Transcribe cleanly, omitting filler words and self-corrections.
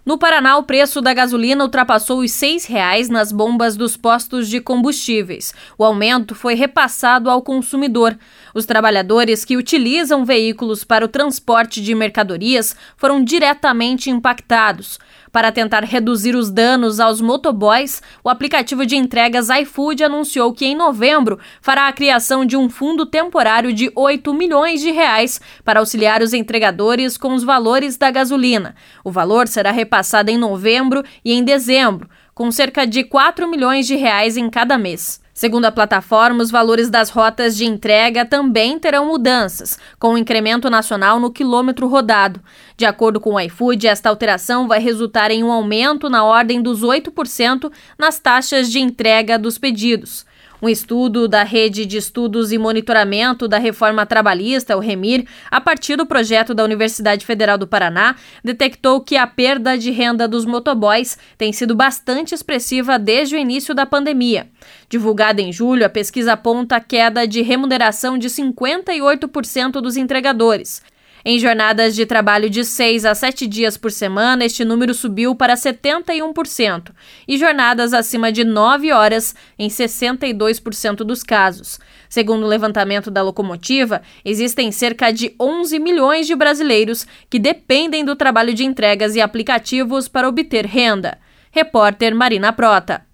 No Paraná, o preço da gasolina ultrapassou os R$ 6,00 nas bombas dos postos de combustíveis. O aumento foi repassado ao consumidor. Os trabalhadores que utilizam veículos para o transporte de mercadorias foram diretamente impactados. Para tentar reduzir os danos aos motoboys, o aplicativo de entregas iFood anunciou que em novembro fará a criação de um fundo temporário de R$ 8 milhões para auxiliar os entregadores com os valores da gasolina. O valor será repassado em novembro e em dezembro, com cerca de R$ 4 milhões em cada mês. Segundo a plataforma, os valores das rotas de entrega também terão mudanças, com um incremento nacional no quilômetro rodado. De acordo com o iFood, esta alteração vai resultar em um aumento na ordem dos 8% nas taxas de entrega dos pedidos. Um estudo da Rede de Estudos e Monitoramento da Reforma Trabalhista, o REMIR, a partir do projeto da Universidade Federal do Paraná, detectou que a perda de renda dos motoboys tem sido bastante expressiva desde o início da pandemia. Divulgada em julho, a pesquisa aponta a queda de remuneração de 58% dos entregadores. Em jornadas de trabalho de 6 a 7 dias por semana, este número subiu para 71%, e jornadas acima de 9 horas em 62% dos casos. Segundo o levantamento da Locomotiva, existem cerca de 11 milhões de brasileiros que dependem do trabalho de entregas e aplicativos para obter renda. Repórter Marina Prota.